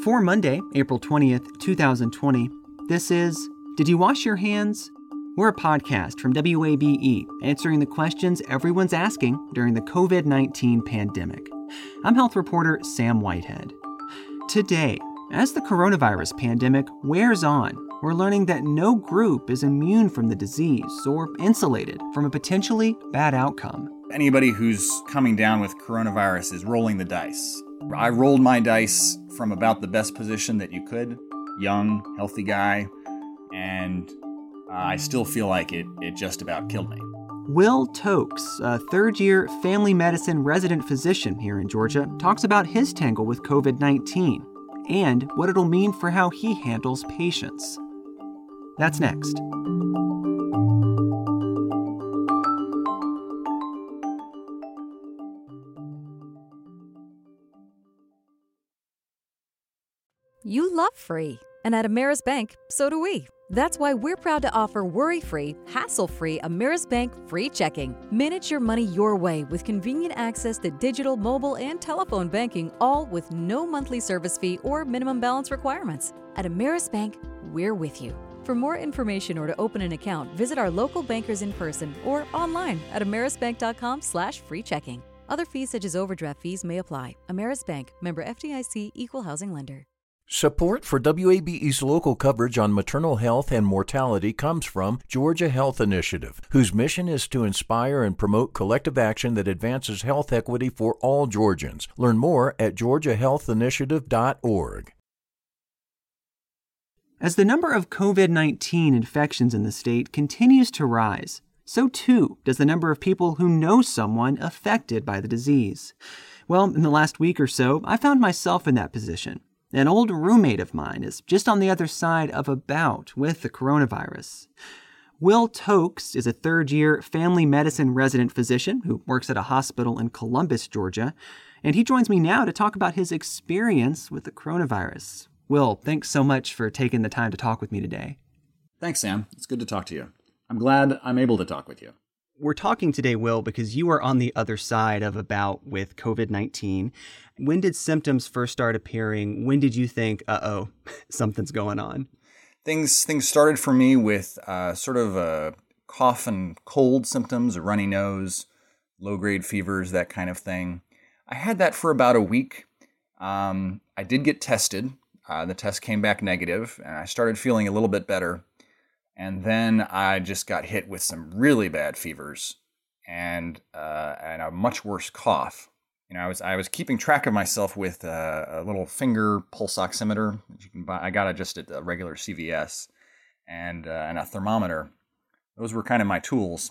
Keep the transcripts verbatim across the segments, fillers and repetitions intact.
For Monday, April twentieth, twenty twenty, this is Did You Wash Your Hands? We're a podcast from W A B E answering the questions everyone's asking during the covid nineteen pandemic. I'm health reporter Sam Whitehead. Today, as the coronavirus pandemic wears on, we're learning that no group is immune from the disease or insulated from a potentially bad outcome. Anybody who's coming down with coronavirus is rolling the dice. I rolled my dice from about the best position that you could, young, healthy guy, and uh, I still feel like it, it just about killed me. Will Tokes, a third-year family medicine resident physician here in Georgia, talks about his tangle with covid nineteen and what it'll mean for how he handles patients. That's next. You love free, and at Ameris Bank, so do we. That's why we're proud to offer worry-free, hassle-free Ameris Bank free checking. Manage your money your way with convenient access to digital, mobile, and telephone banking, all with no monthly service fee or minimum balance requirements. At Ameris Bank, we're with you. For more information or to open an account, visit our local bankers in person or online at amerisbank.com slash free checking. Other fees such as overdraft fees may apply. Ameris Bank, member F D I C, equal housing lender. Support for W A B E's local coverage on maternal health and mortality comes from Georgia Health Initiative, whose mission is to inspire and promote collective action that advances health equity for all Georgians. Learn more at georgia health initiative dot org. As the number of covid nineteen infections in the state continues to rise, so too does the number of people who know someone affected by the disease. Well, in the last week or so, I found myself in that position. An old roommate of mine is just on the other side of a bout with the coronavirus. Will Tokes is a third-year family medicine resident physician who works at a hospital in Columbus, Georgia, and he joins me now to talk about his experience with the coronavirus. Will, thanks so much for taking the time to talk with me today. Thanks, Sam. It's good to talk to you. I'm glad I'm able to talk with you. We're talking today, Will, because you are on the other side of a bout with covid nineteen. When did symptoms first start appearing? When did you think, uh-oh, something's going on? Things things started for me with uh, sort of a cough and cold symptoms, a runny nose, low-grade fevers, that kind of thing. I had that for about a week. Um, I did get tested. Uh, the test came back negative, and I started feeling a little bit better. And then I just got hit with some really bad fevers and uh, and a much worse cough. You know, I was I was keeping track of myself with a, a little finger pulse oximeter that you can buy. I got it just at the regular C V S, and uh, and a thermometer. Those were kind of my tools.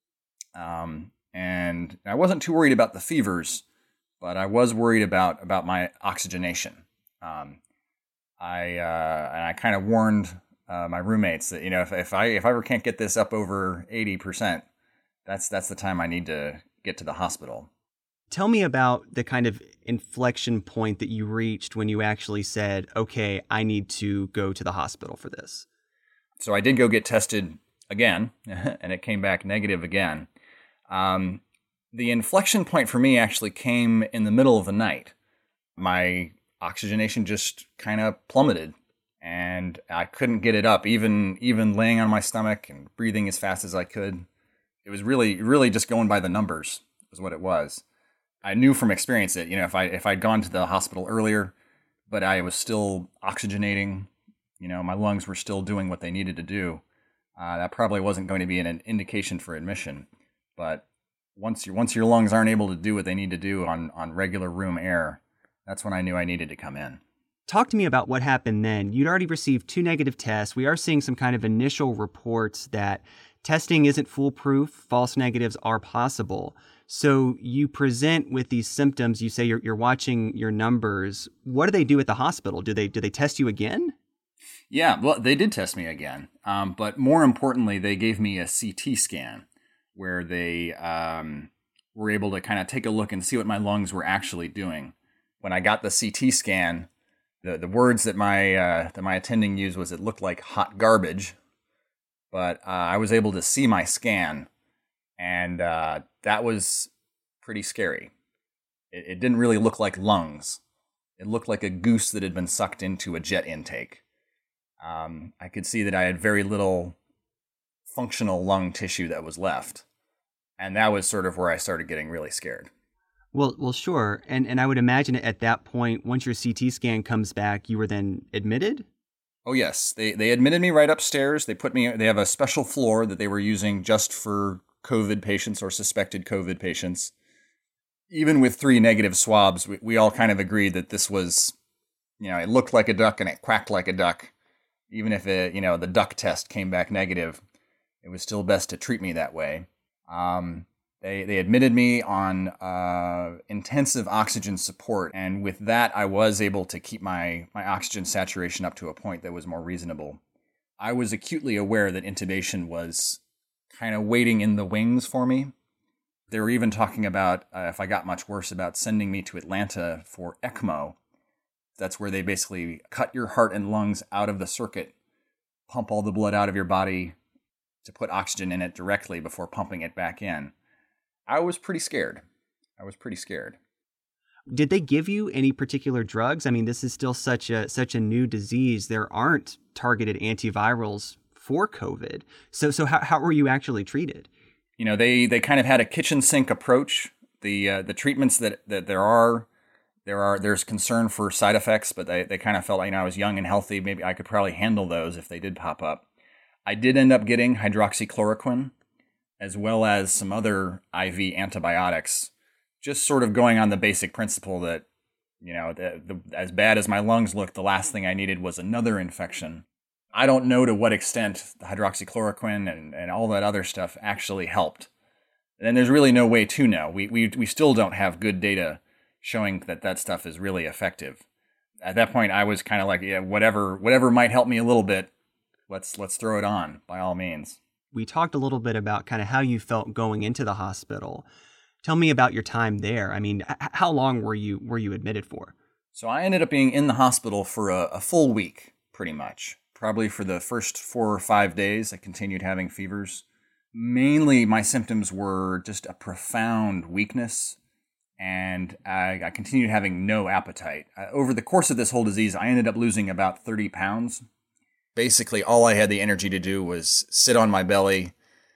Um, and I wasn't too worried about the fevers, but I was worried about about my oxygenation. Um, I uh, and I kind of warned Uh, my roommates that, you know, if, if I if I ever can't get this up over eighty percent, that's that's the time I need to get to the hospital. Tell me about the kind of inflection point that you reached when you actually said, okay, I need to go to the hospital for this. So I did go get tested again, and it came back negative again. Um, the inflection point for me actually came in the middle of the night. My oxygenation just kind of plummeted. And I couldn't get it up, even even laying on my stomach and breathing as fast as I could. It was really, really just going by the numbers was what it was. I knew from experience that, you know, if I if I'd gone to the hospital earlier, but I was still oxygenating, you know, my lungs were still doing what they needed to do, uh, that probably wasn't going to be an indication for admission. But once you once your lungs aren't able to do what they need to do on on regular room air, that's when I knew I needed to come in. Talk to me about what happened then. You'd already received two negative tests. We are seeing some kind of initial reports that testing isn't foolproof. False negatives are possible. So you present with these symptoms. You say you're, you're watching your numbers. What do they do at the hospital? Do they do they test you again? Yeah, well, they did test me again. Um, but more importantly, they gave me a C T scan where they um, were able to kind of take a look and see what my lungs were actually doing. When I got the C T scan, The the words that my uh, that my attending used was it looked like hot garbage, but uh, I was able to see my scan, and uh, that was pretty scary. It, it didn't really look like lungs. It looked like a goose that had been sucked into a jet intake. Um, I could see that I had very little functional lung tissue that was left. And that was sort of where I started getting really scared. Well, well, sure. And and I would imagine at that point, once your C T scan comes back, you were then admitted? Oh, yes. They they admitted me right upstairs. They put me, they have a special floor that they were using just for COVID patients or suspected COVID patients. Even with three negative swabs, we, we all kind of agreed that this was, you know, it looked like a duck and it quacked like a duck. Even if it, you know, the duck test came back negative, it was still best to treat me that way. Um, They they admitted me on uh, intensive oxygen support, and with that, I was able to keep my, my oxygen saturation up to a point that was more reasonable. I was acutely aware that intubation was kind of waiting in the wings for me. They were even talking about, uh, if I got much worse, about sending me to Atlanta for ECMO. That's where they basically cut your heart and lungs out of the circuit, pump all the blood out of your body to put oxygen in it directly before pumping it back in. I was pretty scared. I was pretty scared. Did they give you any particular drugs? I mean, this is still such a such a new disease. There aren't targeted antivirals for COVID. So so how how were you actually treated? You know, they, they kind of had a kitchen sink approach. The uh, the treatments that, that there are, there are there's concern for side effects, but they, they kind of felt like, you know, I was young and healthy. Maybe I could probably handle those if they did pop up. I did end up getting hydroxychloroquine, as well as some other I V antibiotics, just sort of going on the basic principle that, you know, the, the, as bad as my lungs looked, the last thing I needed was another infection. I don't know to what extent the hydroxychloroquine and, and all that other stuff actually helped. And there's really no way to know. We, we, we still don't have good data showing that that stuff is really effective. At that point, I was kind of like, yeah, whatever, whatever might help me a little bit, let's, let's throw it on by all means. We talked a little bit about kind of how you felt going into the hospital. Tell me about your time there. I mean, h- how long were you were you admitted for? So I ended up being in the hospital for a, a full week, pretty much. Probably for the first four or five days, I continued having fevers. Mainly, my symptoms were just a profound weakness, and I, I continued having no appetite. Uh, over the course of this whole disease, I ended up losing about thirty pounds. Basically, all I had the energy to do was sit on my belly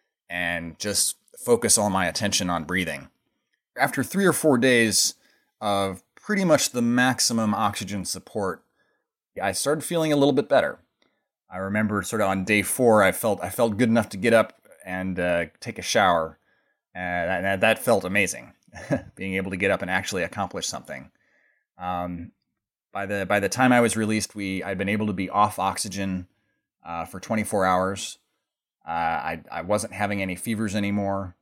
and just focus all my attention on breathing. After three or four days of pretty much the maximum oxygen support, I started feeling a little bit better. I remember sort of on day four, I felt I felt good enough to get up and uh, take a shower, and that, that felt amazing, being able to get up and actually accomplish something. Um, By the by the time I was released, we I'd been able to be off oxygen uh, for twenty-four hours. Uh, I I wasn't having any fevers anymore,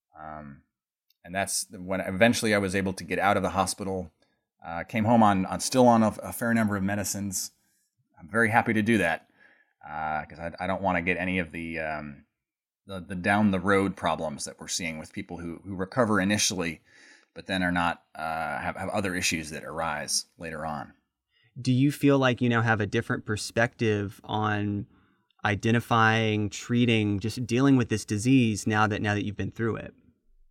um, and that's when eventually I was able to get out of the hospital. Uh, came home on on still on a, a fair number of medicines. I'm very happy to do that because uh, I I don't want to get any of the, um, the the down the road problems that we're seeing with people who who recover initially, but then are not uh, have have other issues that arise later on. Do you feel like you now have a different perspective on identifying, treating, just dealing with this disease now that now that you've been through it?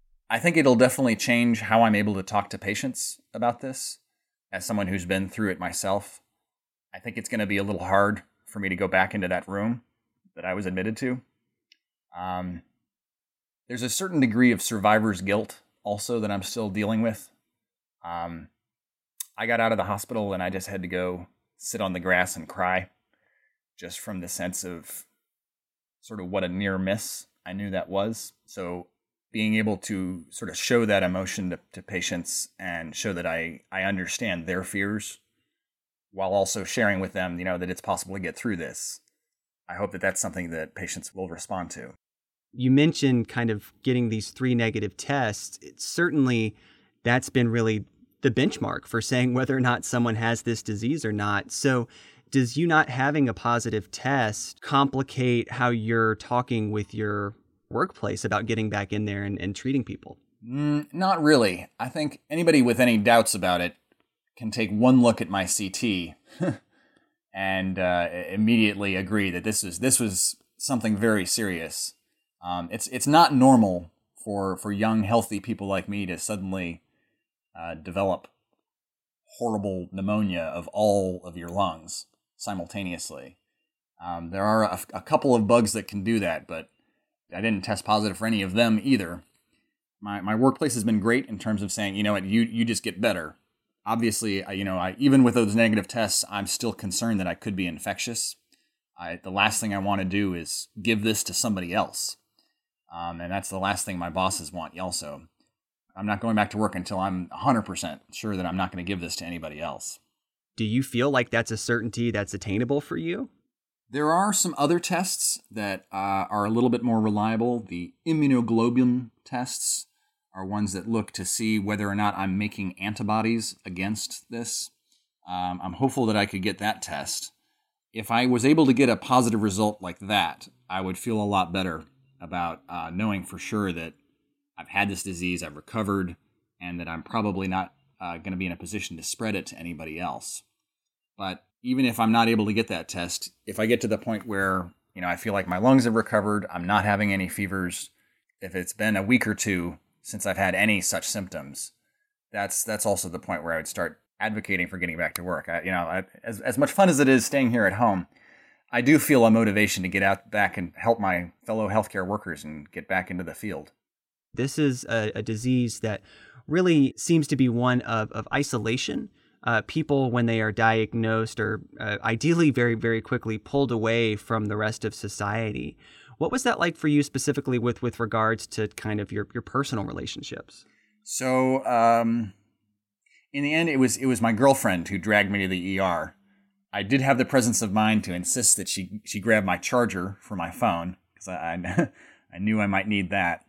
I think it'll definitely change how I'm able to talk to patients about this. As someone who's been through it myself, I think it's going to be a little hard for me to go back into that room that I was admitted to. Um, there's a certain degree of survivor's guilt also that I'm still dealing with. Um, I got out of the hospital and I just had to go sit on the grass and cry, just from the sense of sort of what a near miss I knew that was. So being able to sort of show that emotion to, to patients and show that I, I understand their fears while also sharing with them, you know, that it's possible to get through this. I hope that that's something that patients will respond to. You mentioned kind of getting these three negative tests. It's certainly, that's been really the benchmark for saying whether or not someone has this disease or not. So does you not having a positive test complicate how you're talking with your workplace about getting back in there and, and treating people? Mm, not really. I think anybody with any doubts about it can take one look at my C T and uh, immediately agree that this is this was something very serious. Um, it's it's not normal for for young, healthy people like me to suddenly uh, develop horrible pneumonia of all of your lungs simultaneously. Um, there are a, a couple of bugs that can do that, but I didn't test positive for any of them either. My my workplace has been great in terms of saying, you know what, you you just get better. Obviously, I, you know, I, even with those negative tests, I'm still concerned that I could be infectious. I, the last thing I want to do is give this to somebody else. Um, and that's the last thing my bosses want also. I'm not going back to work until I'm one hundred percent sure that I'm not going to give this to anybody else. Do you feel like that's a certainty that's attainable for you? There are some other tests that uh, are a little bit more reliable. The immunoglobulin tests are ones that look to see whether or not I'm making antibodies against this. Um, I'm hopeful that I could get that test. If I was able to get a positive result like that, I would feel a lot better about uh, knowing for sure that I've had this disease, I've recovered, and that I'm probably not uh, going to be in a position to spread it to anybody else. But even if I'm not able to get that test, if I get to the point where, you know, I feel like my lungs have recovered, I'm not having any fevers, if it's been a week or two since I've had any such symptoms, that's that's also the point where I would start advocating for getting back to work. I, you know, I, as as much fun as it is staying here at home, I do feel a motivation to get out back and help my fellow healthcare workers and get back into the field. This is a, a disease that really seems to be one of, of isolation. Uh, people, when they are diagnosed, are uh, ideally very, very quickly pulled away from the rest of society. What was that like for you specifically with, with regards to kind of your, your personal relationships? So um, in the end, it was it was my girlfriend who dragged me to the E R. I did have the presence of mind to insist that she she grab my charger for my phone because I, I I knew I might need that.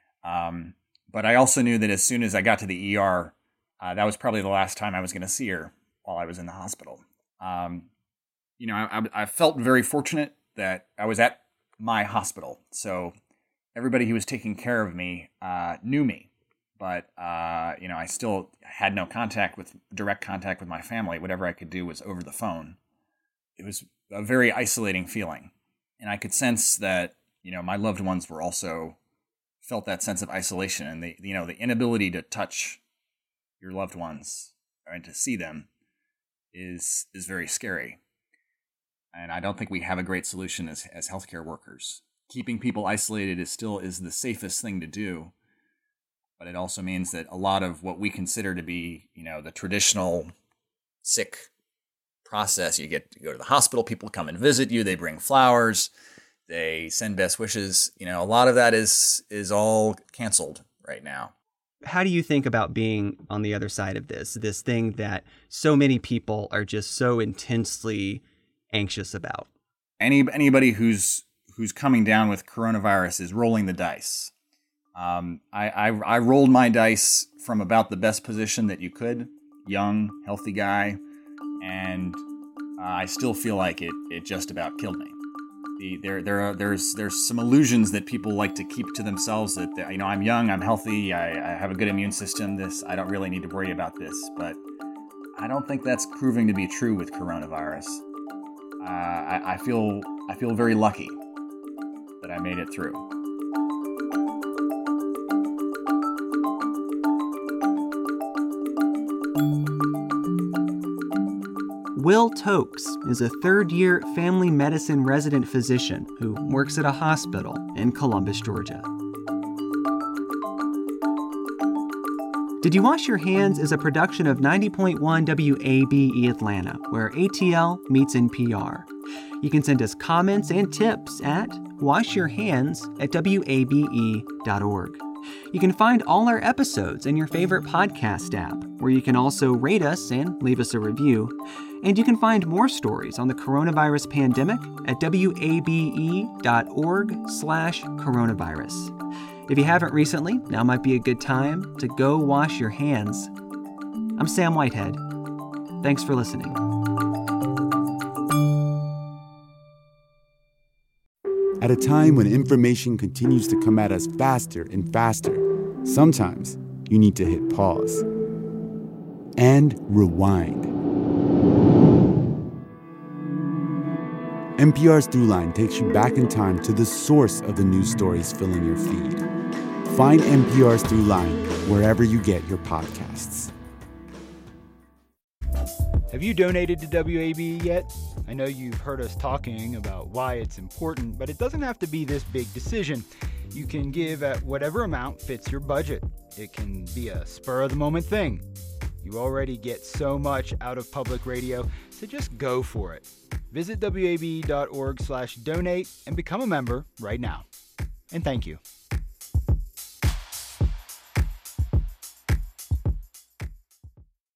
Um, but I also knew that as soon as I got to the E R, uh, that was probably the last time I was going to see her while I was in the hospital. Um, you know, I, I felt very fortunate that I was at my hospital. So everybody who was taking care of me uh, knew me. But, uh, you know, I still had no contact with direct contact with my family. Whatever I could do was over the phone. It was a very isolating feeling. And I could sense that, you know, my loved ones were also felt that sense of isolation and the, you know, the inability to touch your loved ones and to see them is, is very scary. And I don't think we have a great solution as, as healthcare workers. Keeping people isolated is still is the safest thing to do. But it also means that a lot of what we consider to be, you know, the traditional sick process, you get to go to the hospital, people come and visit you, they bring flowers, they send best wishes. You know, a lot of that is is all canceled right now. How do you think about being on the other side of this, this thing that so many people are just so intensely anxious about? Any anybody who's who's coming down with coronavirus is rolling the dice. Um, I, I I rolled my dice from about the best position that you could, young, healthy guy, and uh, I still feel like it it just about killed me. The, there there are there's there's some illusions that people like to keep to themselves that, you know, I'm young, I'm healthy, I, I have a good immune system. This I don't really need to worry about this, but I don't think that's proving to be true with coronavirus. Uh, I, I feel I feel very lucky that I made it through. Will Tokes is a third-year family medicine resident physician who works at a hospital in Columbus, Georgia. Did You Wash Your Hands is a production of ninety point one W A B E Atlanta, where A T L meets N P R. You can send us comments and tips at washyourhands at W A B E dot org. You can find all our episodes in your favorite podcast app, where you can also rate us and leave us a review. And you can find more stories on the coronavirus pandemic at W A B E dot org slash coronavirus. If you haven't recently, now might be a good time to go wash your hands. I'm Sam Whitehead. Thanks for listening. At a time when information continues to come at us faster and faster, sometimes you need to hit pause and rewind. N P R's Throughline takes you back in time to the source of the news stories filling your feed. Find N P R's Throughline wherever you get your podcasts. Have you donated to W A B yet? I know you've heard us talking about why it's important, but it doesn't have to be this big decision. You can give at whatever amount fits your budget. It can be a spur-of-the-moment thing. You already get so much out of public radio, so just go for it. Visit W A B dot org slash donate and become a member right now. And thank you.